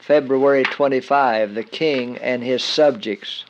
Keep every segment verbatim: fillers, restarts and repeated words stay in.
February twenty-fifth, the king and his subjects,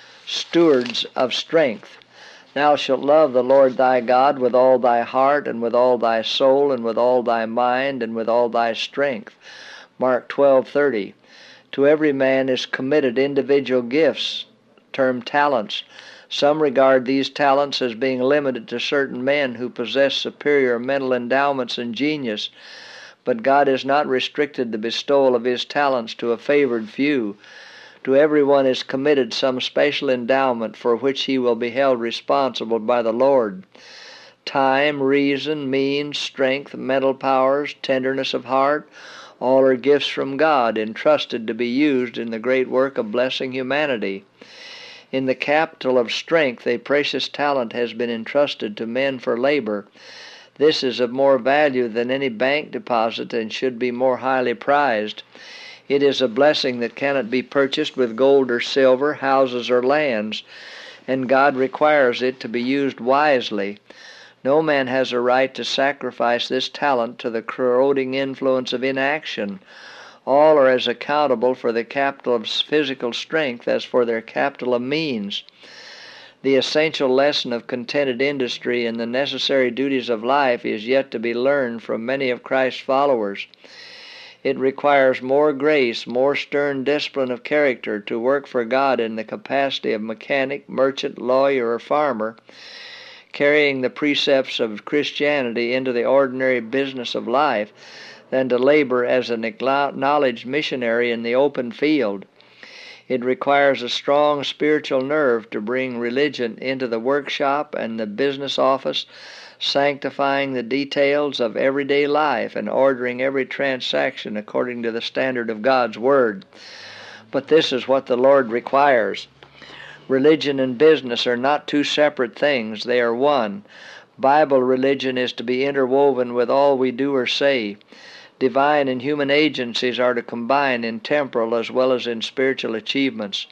stewards of strength. Thou shalt love the Lord thy God with all thy heart, and with all thy soul, and with all thy mind, and with all thy strength. Mark twelve thirty. To every man is committed individual gifts, termed talents. Some regard these talents as being limited to certain men who possess superior mental endowments and genius, but God has not restricted the bestowal of his talents to a favored few. To everyone is committed some special endowment for which he will be held responsible by the Lord. Time, reason, means, strength, mental powers, tenderness of heart, all are gifts from God, entrusted to be used in the great work of blessing humanity. In the capital of strength, a precious talent has been entrusted to men for labor. This is of more value than any bank deposit and should be more highly prized. It is a blessing that cannot be purchased with gold or silver, houses or lands, and God requires it to be used wisely. No man has a right to sacrifice this talent to the corroding influence of inaction. All are as accountable for the capital of physical strength as for their capital of means. The essential lesson of contented industry and the necessary duties of life is yet to be learned from many of Christ's followers. It requires more grace, more stern discipline of character to work for God in the capacity of mechanic, merchant, lawyer, or farmer, carrying the precepts of Christianity into the ordinary business of life, than to labor as an acknowledged missionary in the open field. It requires a strong spiritual nerve to bring religion into the workshop and the business office, sanctifying the details of everyday life and ordering every transaction according to the standard of God's Word. But this is what the Lord requires. Religion and business are not two separate things, they are one. Bible religion is to be interwoven with all we do or say. Divine and human agencies are to combine in temporal as well as in spiritual achievements.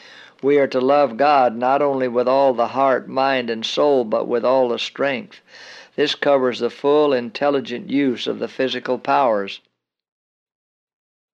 We are to love God not only with all the heart, mind, and soul, but with all the strength. This covers the full, intelligent use of the physical powers.